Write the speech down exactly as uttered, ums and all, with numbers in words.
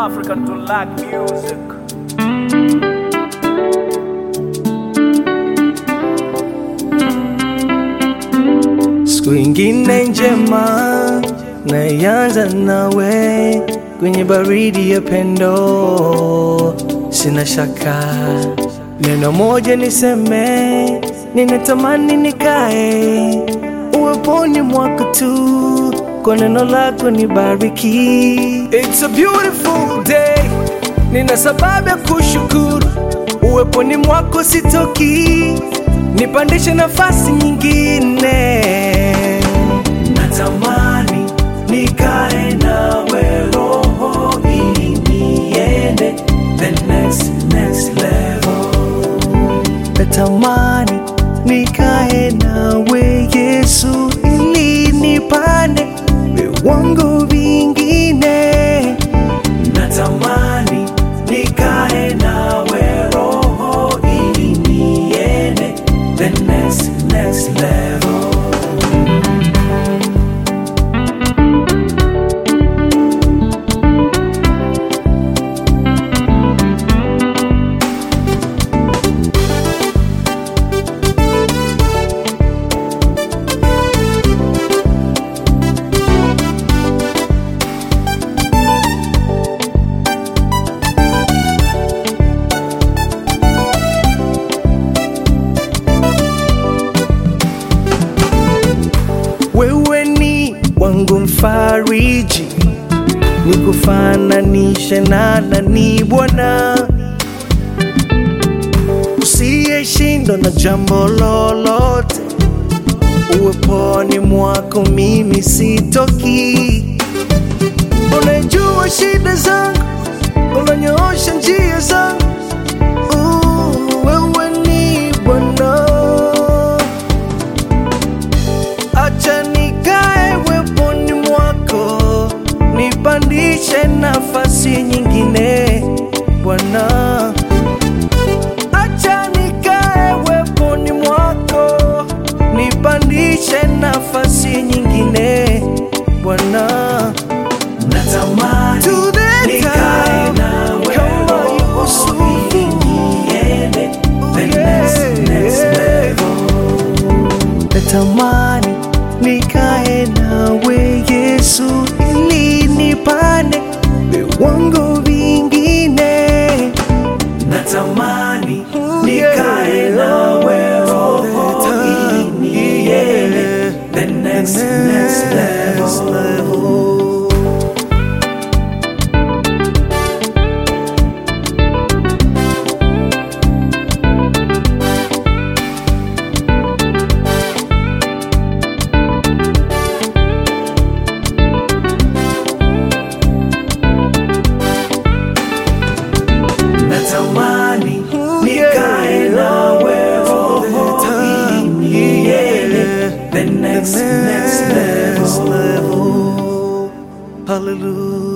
African to like music. Siku ingine njema naianza nawe kwenye baridi ya pendo, sina shaka neno moja niseme, ninatamani nikae uweponi mwako tu, kwa neno lako nibariki. It's a beautiful day, nina sababu ya kushukuru, uweponi mwako sitoki, nipandishe nafasi nyingine. Natamani nikae nawe roho, ili niende the next, next level. Natamani nikae nawe Yesu, ili nipande viwango vingine. Natamani nikae nawe roho, ili niende the next, next level. Wewe ni wangu mfariji, nikufananishe na nani Bwana? Usiyeshindwa na jambo lolote, uweponi mwako mimi sitoki. Unajua shida zangu, unanyoosha njia zangu. Uh, wewe ni Bwana. Acha nikae weponi mwako, nipandishe nafasi nyingine Bwana. Acha nikae weponi mwako, nipandishe nafasi nyingine Bwana. Natamani nikae nawe roho, ili niende the next, next level. Natamani nikae nawe Yesu, ili nipande viwango vingine. Natamani nikae nawe roho, ili niende the next, next level. Natamani nikae nawe roho, ili niende the next, next level. Hallelujah.